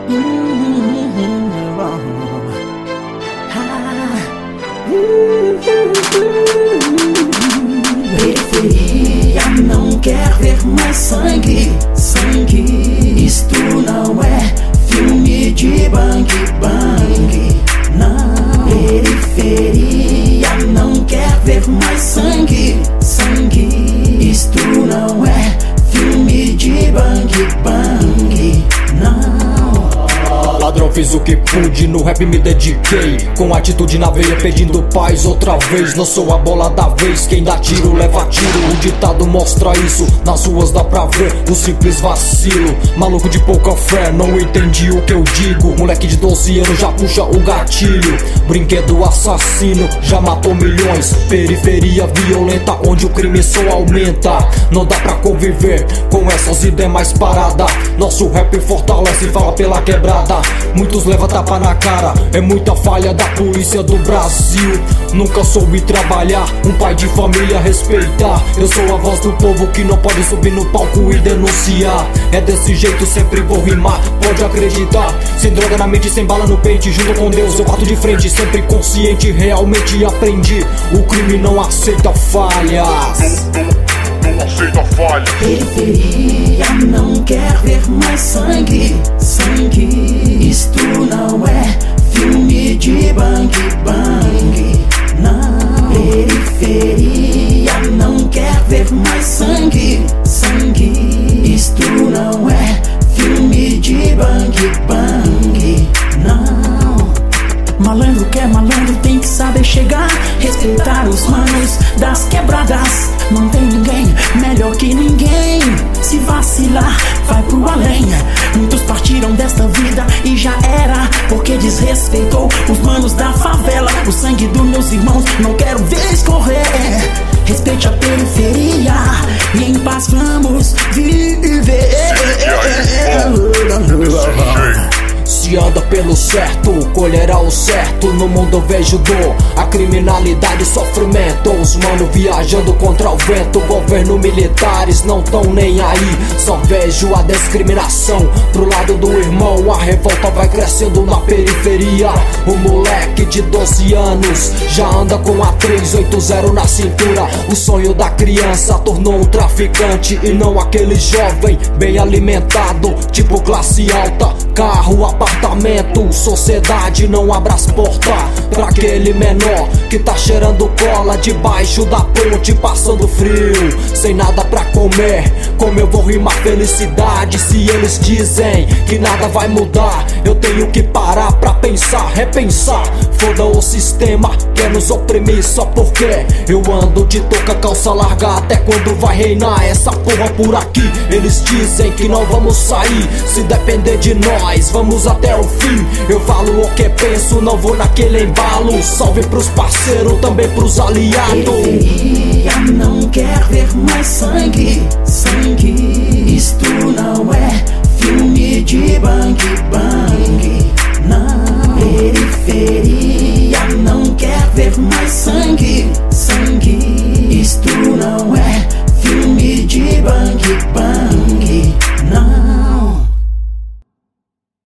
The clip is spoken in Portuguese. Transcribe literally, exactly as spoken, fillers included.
Periferia não quer ver mais sangue, sangue. Isto não é filme de bang bang, não. Periferia não quer ver mais sangue, sangue. Isto não é filme de bang bang, não. Ladrão, fiz o que pude, no rap me dediquei, com atitude na veia pedindo paz outra vez. Não sou a bola da vez, quem dá tiro leva tiro. O ditado mostra isso, nas ruas dá pra ver o simples vacilo. Maluco de pouca fé, não entendi o que eu digo. Moleque de doze anos já puxa o gatilho. Brinquedo assassino, já matou milhões. Periferia violenta, onde o crime só aumenta. Não dá pra conviver com essas ideias mais paradas. Nosso rap fortalece e fala pela quebrada. Muitos levam tapa na cara, é muita falha da polícia do Brasil. Nunca soube trabalhar, um pai de família respeitar. Eu sou a voz do povo que não pode subir no palco e denunciar. É desse jeito, sempre vou rimar, pode acreditar. Sem droga na mente, sem bala no peito, junto com Deus eu bato de frente. Sempre consciente, realmente aprendi. O crime não aceita falhas. Não aceita falha. Periferia não quer ver mais sangue, sangue. Isto não é filme de bang bang, não. Periferia não quer ver mais sangue, sangue. Isto não é filme de bang bang, não. Malandro que é malandro tem que saber chegar, respeitar os manos das quebradas. Não tem ninguém melhor que ninguém. Se vacilar, vai pro além. Muitos partiram desta vida e já era, porque desrespeitou os manos da favela. O sangue dos meus irmãos não quero ver escorrer. Respeite a periferia e em paz vamos viver. Se anda pelo certo, colherá o certo. No mundo eu vejo dor, a criminalidade e sofrimento. Os mano viajando contra o vento. Governo militares não tão nem aí. Só vejo a discriminação pro lado do irmão. A revolta vai crescendo na periferia. O moleque de doze anos já anda com a trezentos e oitenta na cintura. O sonho da criança tornou um traficante e não aquele jovem bem alimentado, tipo classe alta, carro, apartamento. Sociedade não abre as portas pra aquele menor que tá cheirando cola debaixo da ponte, passando frio, sem nada pra comer. Como eu vou rimar felicidade se eles dizem que nada vai mudar? Eu tenho que parar pra pensar, repensar. Foda o sistema, quer nos oprimir só porque eu ando de touca, calça larga. Até quando vai reinar essa porra por aqui? Eles dizem que não vamos sair, se depender de nós vamos até o fim. Eu falo o que penso, não vou naquele embalo. Salve pros parceiros, também pros aliados. Periferia não quer ver mais sangue, sangue. Isto não é filme de bang bang.